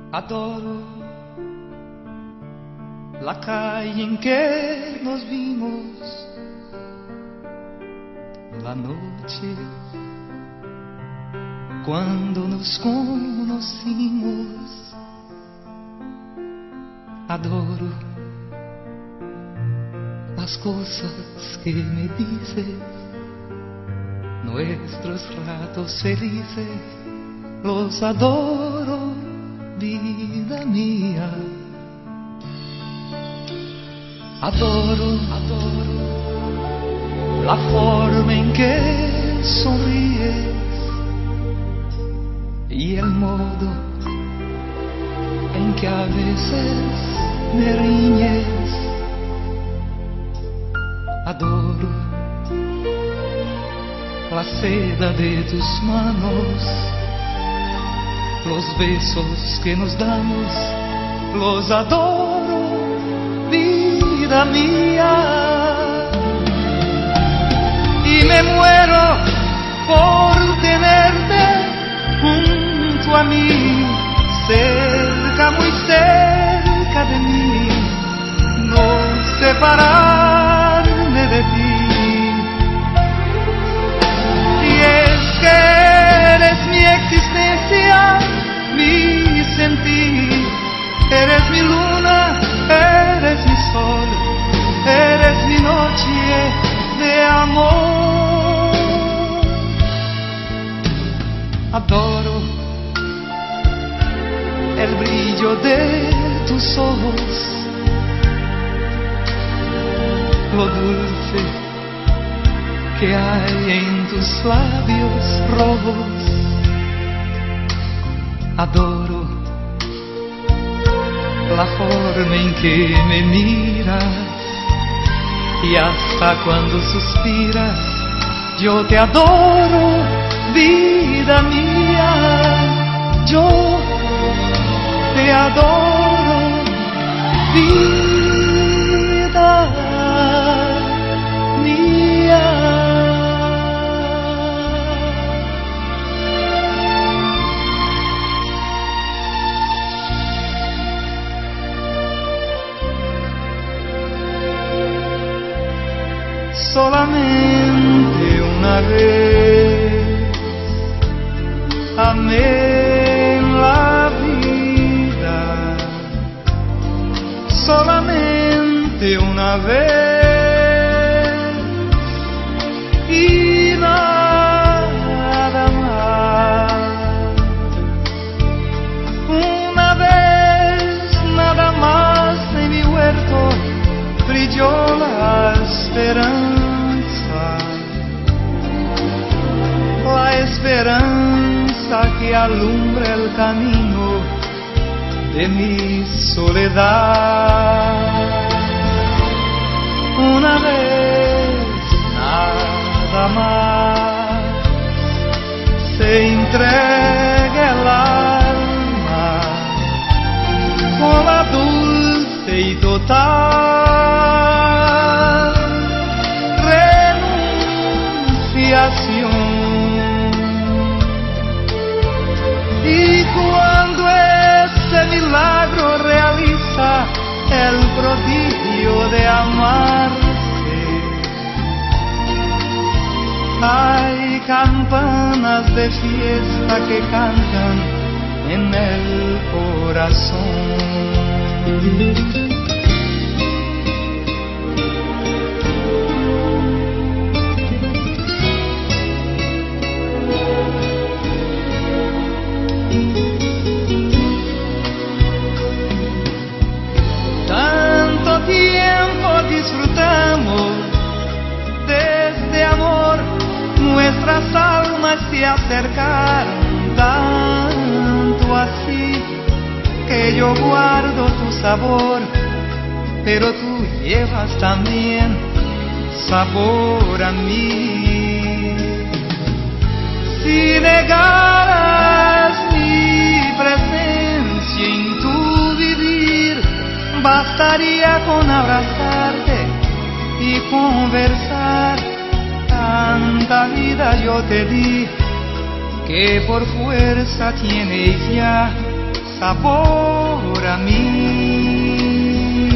Adoro la calle en que nos vimos, la noche cuando nos conocimos. Adoro las cosas que me dices, nuestros ratos felices, los adoro, vida mía. Adoro la forma en que sonríes y el modo en que a veces me riñes. Adoro la seda de tus manos, los besos que nos damos, los adoro, vida mía. Y me muero por tenerte junto a mí, cerca, muy cerca de mí, no separarme de ti. Y es que eres mi existencia, mi sentir, eres mi luna, eres mi sol, eres mi noche de amor. Adoro el brillo de tus ojos, lo dulce que hay en tus labios rojos. Adoro la forma en que me miras y hasta cuando suspiras, yo te adoro, vida mía. Yo te adoro, vida mía. Solamente una vez amé la vida, solamente una vez y nada más. Una vez nada más en mi huerto brilló la esperanza, la esperanza que alumbra el camino de mi soledad. Una vez nada más se entrega el alma con la dulce y total renunciación. Y cuando ese milagro realiza el prodigio de amarse, hay campanas de fiesta que cantan en el corazón. Tanto tiempo disfrutamos de este amor, nuestras almas se acercaron tanto así que yo guardo tu sabor, pero tú llevas también sabor a mí. Si negaras mi presencia en tu vivir, bastaría con abrazarte y conversar. Tanta vida yo te di que por fuerza tienes ya sabor a mí.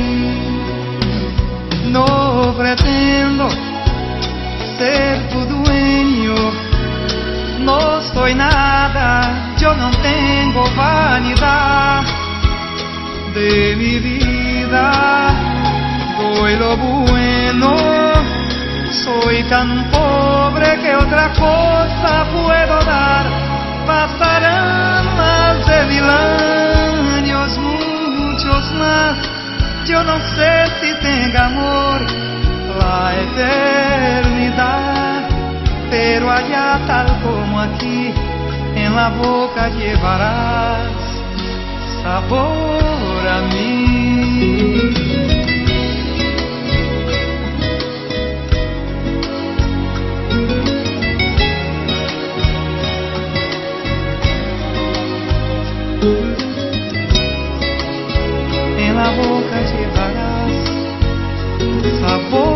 No pretendo ser tu dueño, no soy nada, yo no tengo vanidad de mi vida, doy lo bueno, soy tan pobre que otra cosa puedo dar. Pasarán más de 1000 años, muchos más, yo no sé si tenga amor la eternidad, pero allá tal como aquí, en la boca llevarás sabor a mí. En la boca llevarás sabor